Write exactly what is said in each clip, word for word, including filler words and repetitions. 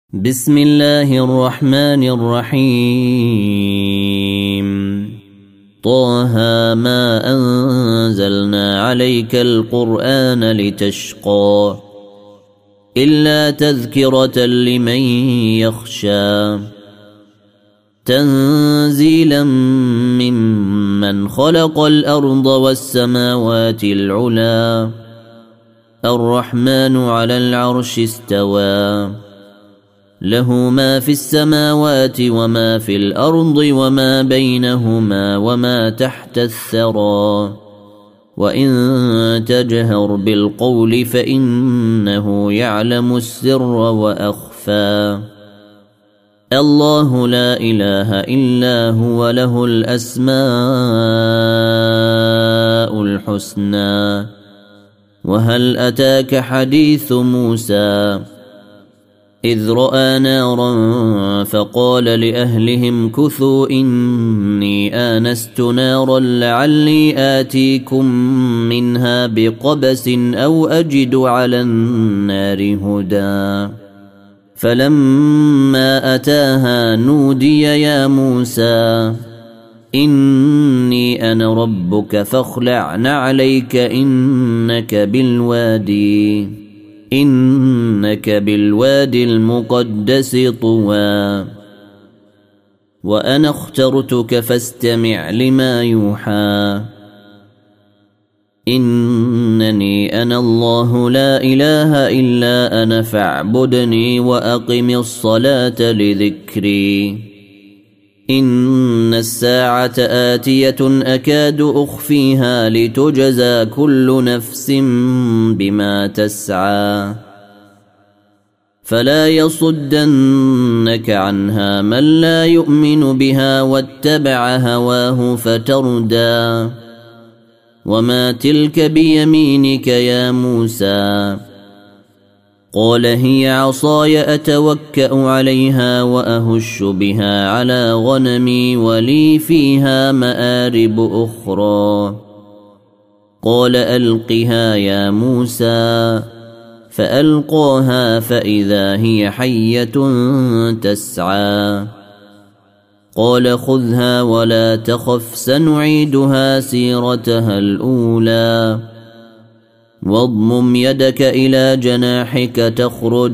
بسم الله الرحمن الرحيم طه ما أنزلنا عليك القرآن لتشقى إلا تذكرة لمن يخشى تنزيلا ممن خلق الأرض والسماوات العلى الرحمن على العرش استوى له ما في السماوات وما في الأرض وما بينهما وما تحت الثرى وإن تجهر بالقول فإنه يعلم السر وأخفى الله لا إله إلا هو له الأسماء الحسنى وهل أتاك حديث موسى إذ رأى نارا فقال لأهلهم كثوا إني آنست نارا لعلي آتيكم منها بقبس أو أجد على النار هدى فلما أتاها نودي يا موسى إني أنا ربك فاخلع نعليك إنك بالوادي إنك بالوادي المقدس طوى وأنا اخترتك فاستمع لما يوحى إنني أنا الله لا إله إلا أنا فاعبدني وأقم الصلاة لذكري إن الساعة آتية أكاد أخفيها لتجزى كل نفس بما تسعى فلا يصدنك عنها من لا يؤمن بها واتبع هواه فتردى وما تلك بيمينك يا موسى قال هي عصاي أتوكأ عليها وأهش بها على غنمي ولي فيها مآرب أخرى قال ألقها يا موسى فألقاها فإذا هي حية تسعى قال خذها ولا تخف سنعيدها سيرتها الأولى واضمم يدك إلى جناحك تخرج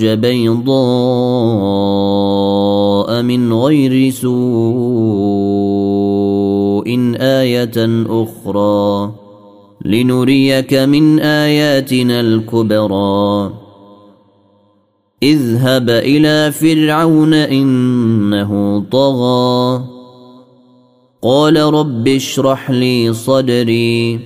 بيضاء من غير سوء آية أخرى لنريك من آياتنا الكبرى اذهب إلى فرعون إنه طغى قال رب اشرح لي صدري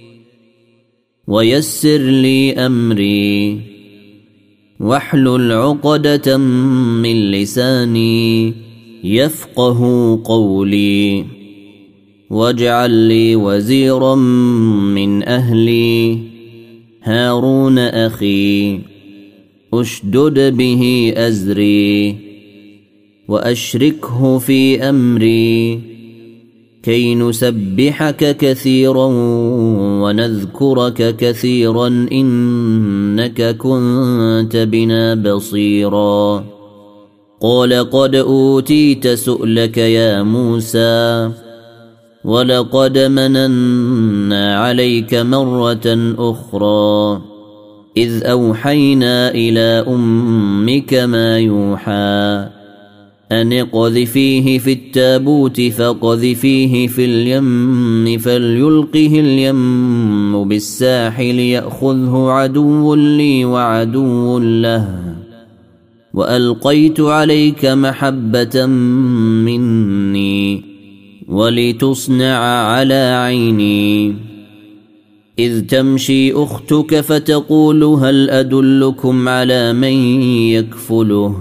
ويسر لي أمري واحلل عقدة من لساني يفقه قولي واجعل لي وزيرا من أهلي هارون أخي أشدد به أزري وأشركه في أمري كي نسبحك كثيرا ونذكرك كثيرا إنك كنت بنا بصيرا قال قد أوتيت سؤلك يا موسى ولقد مننا عليك مرة أخرى إذ أوحينا إلى أمك ما يوحى أن اقذفيه في التابوت فاقذفيه في اليم فليلقه اليم بالساحل يأخذه عدو لي وعدو له وألقيت عليك محبة مني ولتصنع على عيني إذ تمشي أختك فتقول هل أدلكم على من يكفله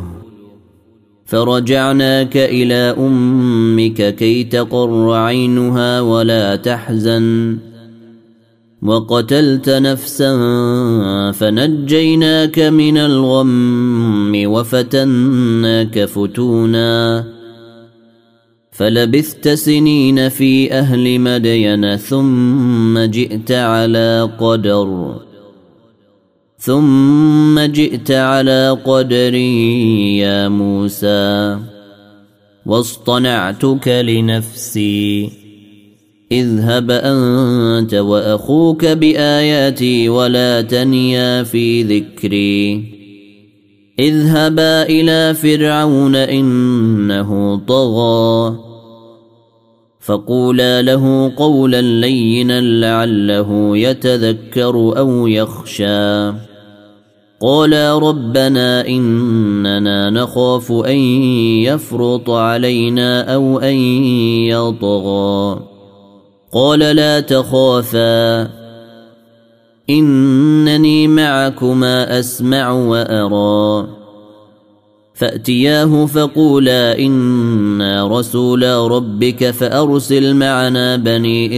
فرجعناك إلى أمك كي تقر عينها ولا تحزن وقتلت نفسا فنجيناك من الغم وفتناك فتونا فلبثت سنين في أهل مدين ثم جئت على قدر ثم جئت على قدري يا موسى واصطنعتك لنفسي اذهب أنت وأخوك بآياتي ولا تنيا في ذكري اذهبا إلى فرعون إنه طغى فقولا له قولا لينا لعله يتذكر أو يخشى قالا ربنا إننا نخاف أن يفرط علينا أو أن يطغى قال لا تخافا إنني معكما أسمع وأرى فأتياه فقولا إنا رسولا ربك فأرسل معنا بني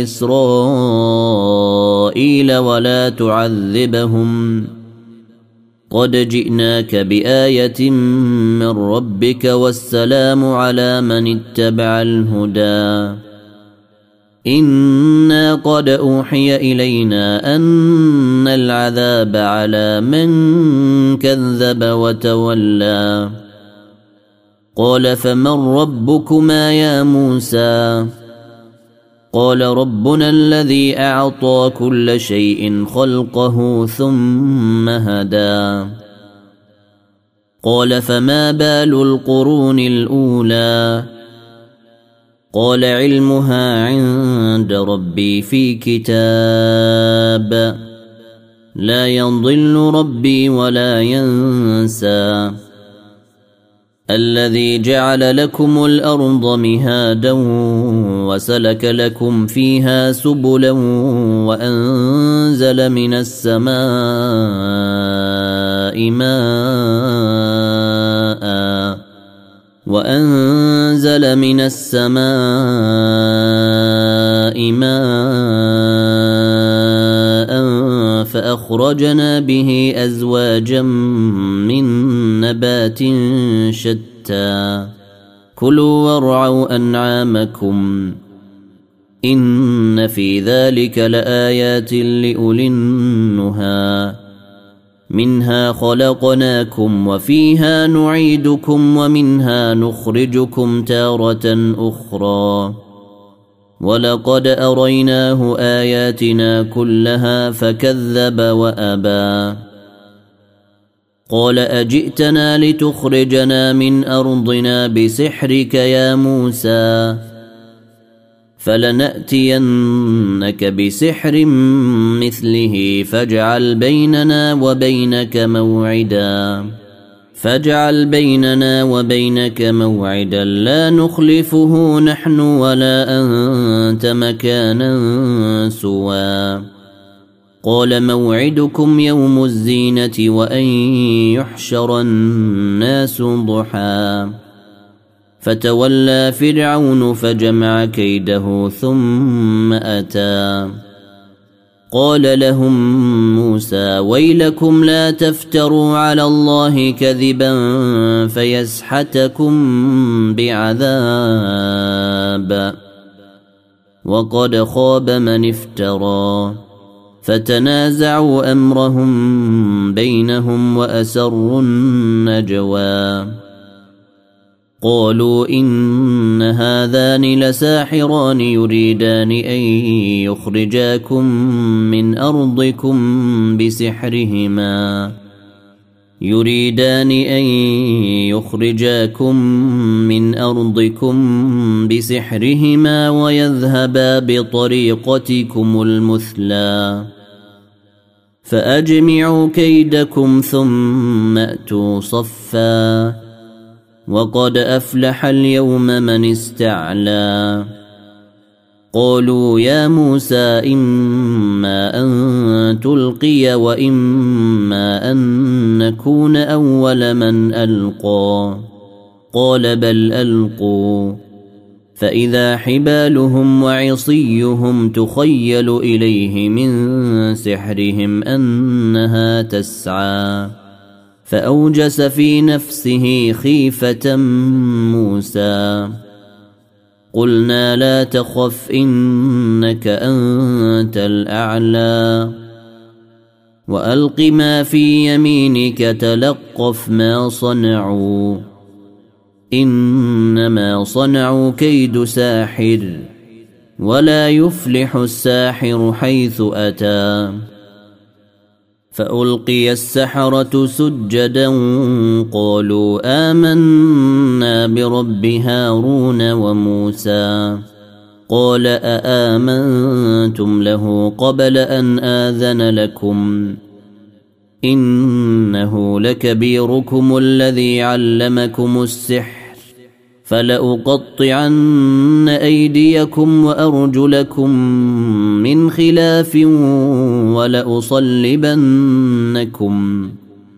إسرائيل ولا تعذبهم قد جئناك بآية من ربك والسلام على من اتبع الهدى إنا قد أوحي إلينا أن العذاب على من كذب وتولى قال فمن ربكما يا موسى قال ربنا الذي أعطى كل شيء خلقه ثم هدى قال فما بال القرون الأولى قال علمها عند ربي في كتاب لا يضل ربي ولا ينسى الذي جعل لكم الأرض مهادا وسلك لكم فيها سبلا وأنزل من السماء ماء وأنزل من السماء ماء فأخرجنا به أزواجا من نبات شتى كلوا وارعوا أنعامكم إن في ذلك لآيات لأولي النهى منها خلقناكم وفيها نعيدكم ومنها نخرجكم تارة أخرى ولقد أريناه آياتنا كلها فكذب وأبى قال أجئتنا لتخرجنا من أرضنا بسحرك يا موسى فلنأتينك بسحر مثله فاجعل بيننا وبينك موعدا فاجعل بيننا وبينك موعدا لا نخلفه نحن ولا أنت مكانا سوى قال موعدكم يوم الزينة وأن يحشر الناس ضحى فتولى فرعون فجمع كيده ثم أتى قال لهم موسى ويلكم لا تفتروا على الله كذبا فيسحتكم بعذاب وقد خاب من افترى فتنازعوا أمرهم بينهم وأسروا النجوى قالوا إن هذان لساحران يريدان أن يخرجاكم من أرضكم بسحرهما يريدان أن يخرجاكم من أرضكم بسحرهما ويذهبا بطريقتكم المثلى فأجمعوا كيدكم ثم أتوا صفا وقد أفلح اليوم من استعلى قالوا يا موسى إما أن تلقي وإما أن نكون أول من ألقى قال بل ألقوا فإذا حبالهم وعصيهم تخيل إليه من سحرهم أنها تسعى فأوجس في نفسه خيفة موسى قلنا لا تخف إنك أنت الأعلى وألق ما في يمينك تلقف ما صنعوا إنما صنعوا كيد ساحر ولا يفلح الساحر حيث أتى. فألقي السحرة سجدا قالوا آمنا برب هارون وموسى قال أآمنتم له قبل أن آذن لكم إنه لكبيركم الذي علمكم السحر فلأقطعن أيديكم وأرجلكم من خلاف ولأصلبنكم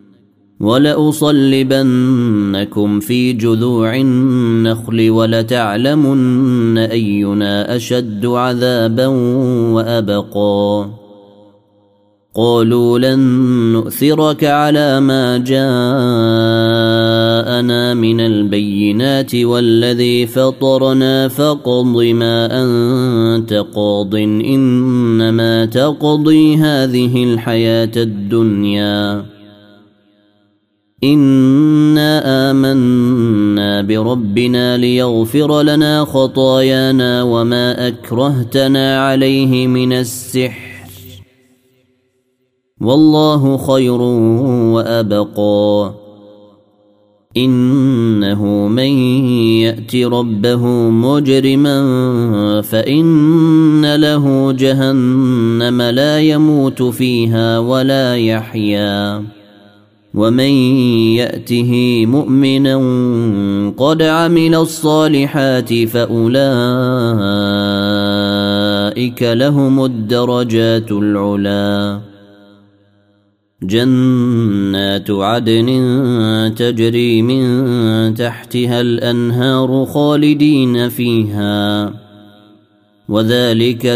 ولأصلبنكم في جذوع النخل ولتعلمن أينا أشد عذابا وأبقى. قالوا لن نؤثرك على ما جاءنا من البينات والذي فطرنا فاقض ما أنت قاض إنما تقضي هذه الحياة الدنيا إنا آمنا بربنا ليغفر لنا خطايانا وما أكرهتنا عليه من السحر والله خير وأبقى. إنه من يأت ربه مجرما فإن له جهنم لا يموت فيها ولا يحيا ومن يأته مؤمنا قد عمل الصالحات فأولئك لهم الدرجات العلى. جنات عدن تجري من تحتها الأنهار خالدين فيها وذلك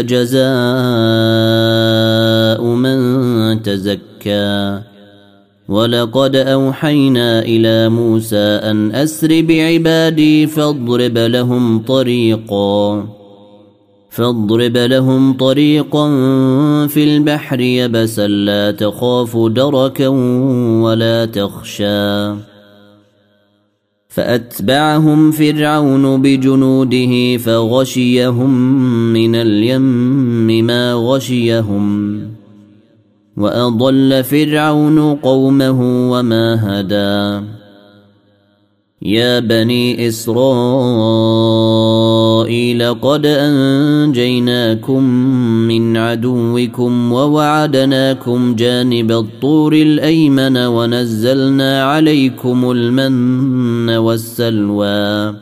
جزاء من تزكى. ولقد أوحينا إلى موسى أن أسر بعبادي فاضرب لهم طريقا فاضرب لهم طريقا في البحر يبسا لا تخاف دركا ولا تخشى. فأتبعهم فرعون بجنوده فغشيهم من اليم ما غشيهم وأضل فرعون قومه وما هدى. يا بني إسرائيل قد أنجيناكم من عدوكم ووعدناكم جانب الطور الأيمن ونزلنا عليكم المن والسلوى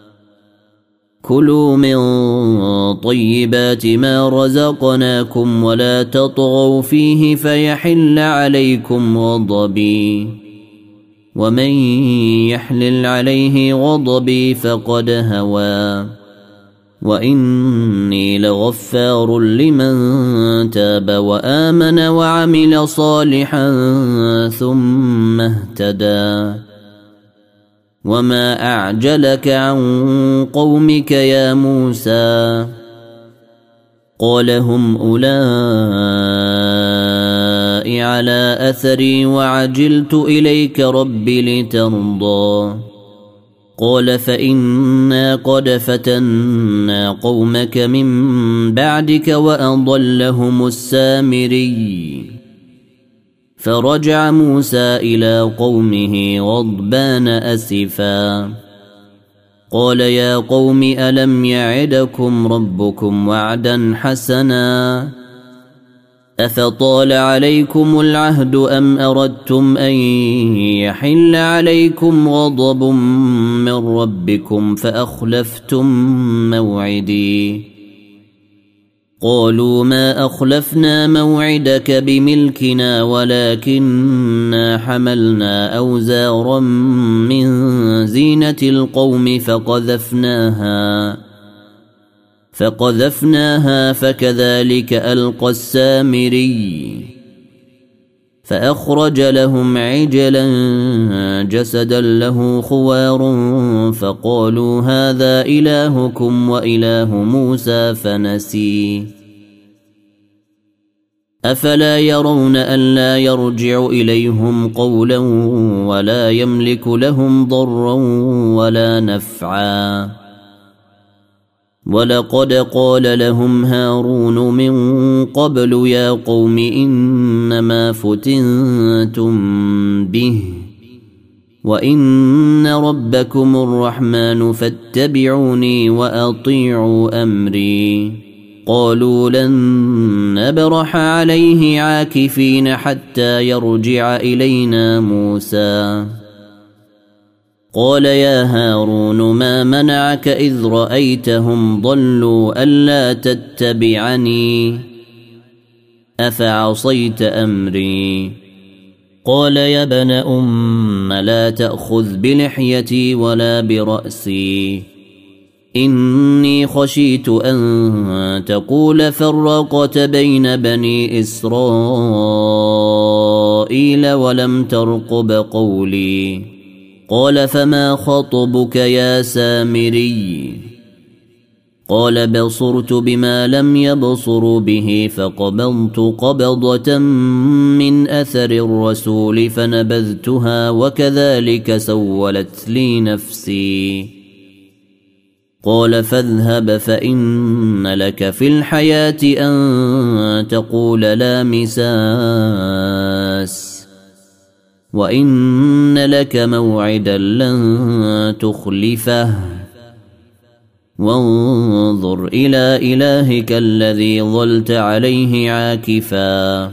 كلوا من طيبات ما رزقناكم ولا تطغوا فيه فيحل عليكم غضبي ومن يحلل عليه غضبي فقد هوى وإني لغفار لمن تاب وآمن وعمل صالحا ثم اهتدى. وما أعجلك عن قومك يا موسى قال هم أولئك على أثري وعجلت إليك رب لترضى. قال فإنا قد فتنا قومك من بعدك وأضلهم السامري. فرجع موسى إلى قومه غضبان أسفا قال يا قوم ألم يعدكم ربكم وعدا حسنا أفطال عليكم العهد أم أردتم أن يحل عليكم غضب من ربكم فأخلفتم موعدي. قالوا ما أخلفنا موعدك بملكنا ولكننا حملنا أوزارا من زينة القوم فقذفناها فقذفناها فكذلك ألقى السامري. فأخرج لهم عجلا جسدا له خوار فقالوا هذا إلهكم وإله موسى فنسي. أفلا يرون ألا يرجع إليهم قولا ولا يملك لهم ضرا ولا نفعا ولقد قال لهم هارون من قبل يا قوم إنما فتنتم به وإن ربكم الرحمن فاتبعوني وأطيعوا أمري قالوا لن نبرح عليه عاكفين حتى يرجع إلينا موسى قال يا هارون ما منعك إذ رأيتهم ضلوا ألا تتبعني أفعصيت أمري قال يا ابن أم لا تأخذ بلحيتي ولا برأسي إني خشيت أن تقول فرقت بين بني إسرائيل ولم ترقب قولي قال فما خطبك يا سامري قال بصرت بما لم يبصروا به فقبضت قبضة من أثر الرسول فنبذتها وكذلك سولت لي نفسي قال فاذهب فإن لك في الحياة أن تقول لا مساس وإن لك موعدا لن تخلفه وانظر إلى إلهك الذي ظلت عليه عاكفا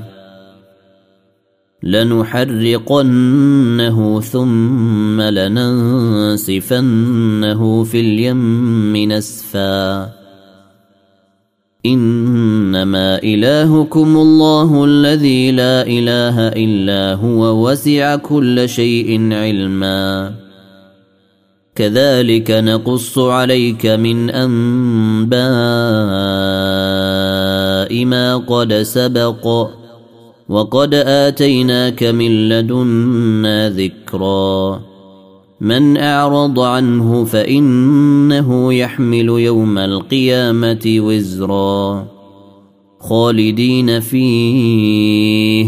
لنحرقنه ثم لننسفنه في اليم نسفا إنما إلهكم الله الذي لا إله إلا هو وسع كل شيء علما كذلك نقص عليك من أنباء ما قد سبق وقد آتيناك من لدنا ذكرا من أعرض عنه فإنه يحمل يوم القيامة وزرا خالدين فيه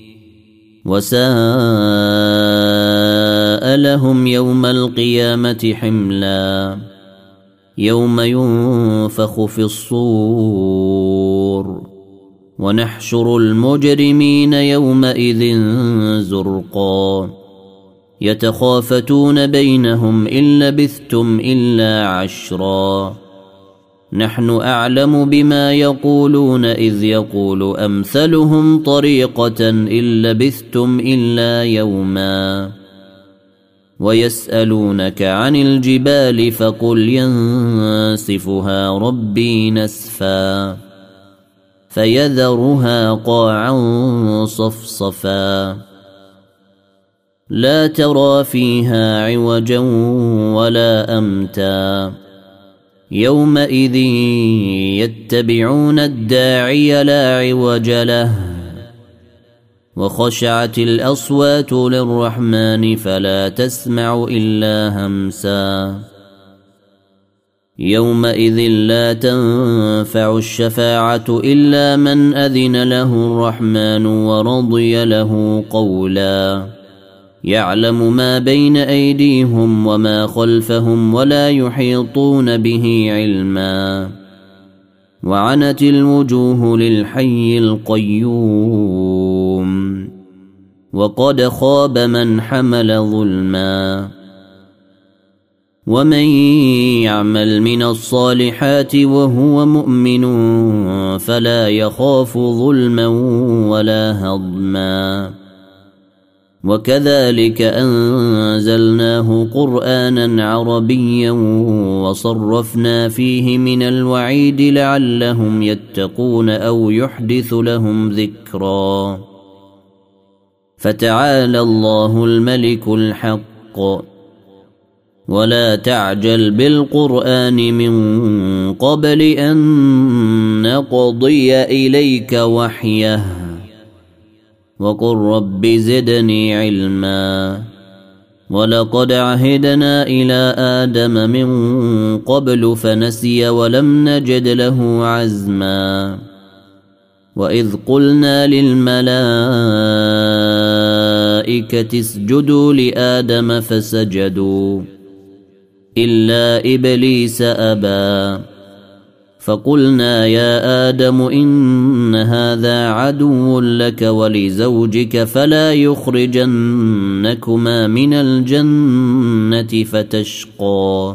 وساء لهم يوم القيامة حملا يوم ينفخ في الصور ونحشر المجرمين يومئذ زرقا يتخافتون بينهم إن لبثتم إلا عشرا نحن أعلم بما يقولون إذ يقول أمثلهم طريقة إن لبثتم إلا يوما ويسألونك عن الجبال فقل ينسفها ربي نسفا فيذرها قاعا صفصفا لا ترى فيها عوجا ولا أمتا يومئذ يتبعون الداعي لا عوج له وخشعت الأصوات للرحمن فلا تسمع إلا همسا يومئذ لا تنفع الشفاعة إلا من أذن له الرحمن ورضي له قولا يعلم ما بين أيديهم وما خلفهم ولا يحيطون به علما وعنت الوجوه للحي القيوم وقد خاب من حمل ظلما ومن يعمل من الصالحات وهو مؤمن فلا يخاف ظلما ولا هضما وكذلك أنزلناه قرآنا عربيا وصرفنا فيه من الوعيد لعلهم يتقون أو يحدث لهم ذكرا فتعالى الله الملك الحق ولا تعجل بالقرآن من قبل أن نقضي إليك وحيه وقل رب زدني علما ولقد عهدنا إلى آدم من قبل فنسي ولم نجد له عزما وإذ قلنا للملائكة اسجدوا لآدم فسجدوا إلا إبليس أبى فقلنا يا آدم إن هذا عدو لك ولزوجك فلا يخرجنكما من الجنة فتشقى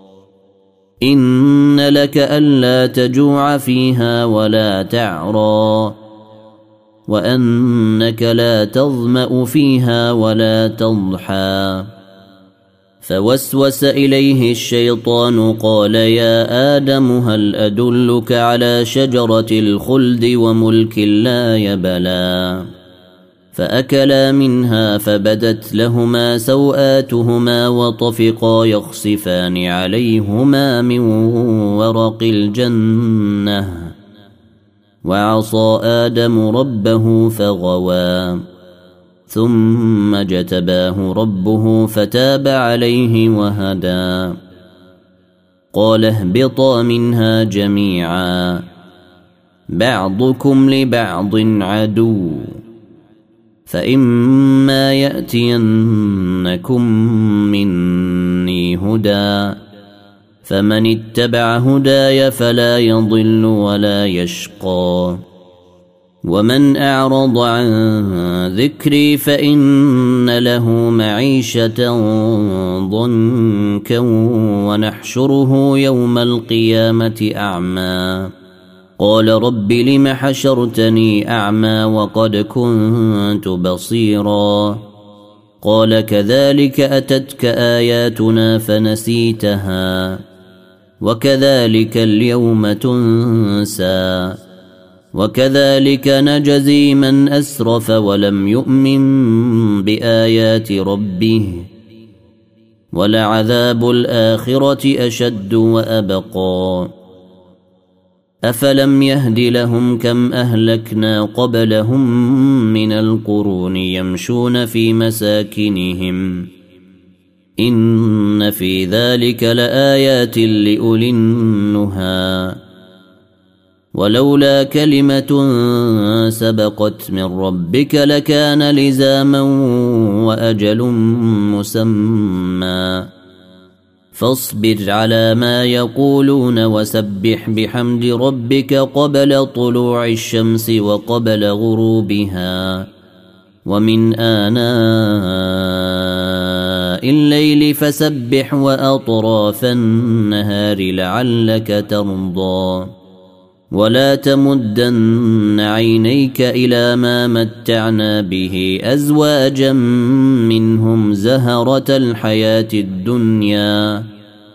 إن لك ألا تجوع فيها ولا تعرى وأنك لا تظمأ فيها ولا تضحى فوسوس إليه الشيطان قال يا آدم هل أدلك على شجرة الخلد وملك لا يبلى فأكلا منها فبدت لهما سوآتهما وطفقا يخصفان عليهما من ورق الجنة وعصى آدم ربه فغوى ثم اجتباه ربه فتاب عليه وهدى قال اهبطا منها جميعا بعضكم لبعض عدو فإما يأتينكم مني هدى فمن اتبع هداي فلا يضل ولا يشقى ومن أعرض عن ذكري فإن له معيشة ضنكا ونحشره يوم القيامة أعمى قال رب لم حشرتني أعمى وقد كنت بصيرا قال كذلك أتتك آياتنا فنسيتها وكذلك اليوم تنسى وكذلك نجزي من أسرف ولم يؤمن بآيات ربه ولعذاب الآخرة أشد وأبقى أفلم يهد لهم كم أهلكنا قبلهم من القرون يمشون في مساكنهم إن في ذلك لآيات لأولي النهى ولولا كلمة سبقت من ربك لكان لزاما وأجل مسمى فاصبر على ما يقولون وسبح بحمد ربك قبل طلوع الشمس وقبل غروبها ومن آناء الليل فسبح وأطراف النهار لعلك ترضى ولا تمدن عينيك إلى ما متعنا به أزواجا منهم زهرة الحياة الدنيا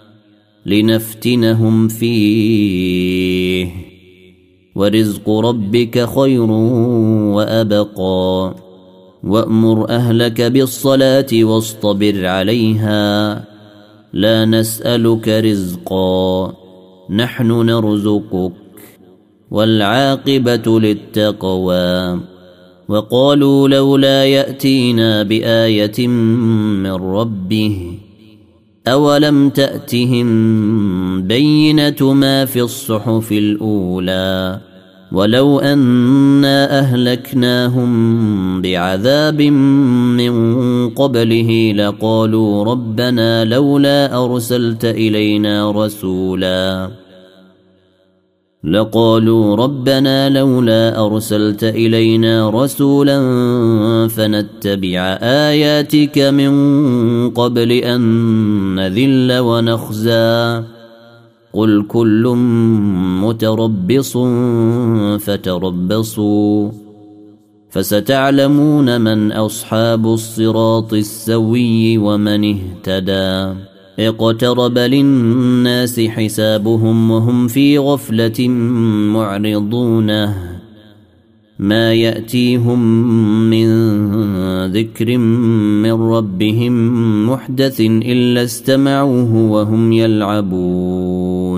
لنفتنهم فيه ورزق ربك خير وأبقى وأمر أهلك بالصلاة واصطبر عليها لا نسألك رزقا نحن نرزقك والعاقبة للتقوى وقالوا لولا يأتينا بآية من ربه أولم تأتهم بينة ما في الصحف الأولى ولو أنا أهلكناهم بعذاب من قبله لقالوا ربنا لولا أرسلت إلينا رسولا لقالوا ربنا لولا أرسلت إلينا رسولا فنتبع آياتك من قبل أن نذل ونخزى قل كل متربص فتربصوا فستعلمون من أصحاب الصراط السوي ومن اهتدى اقترب للناس حسابهم وهم في غفلة معرضون ما يأتيهم من ذكر من ربهم محدث إلا استمعوه وهم يلعبون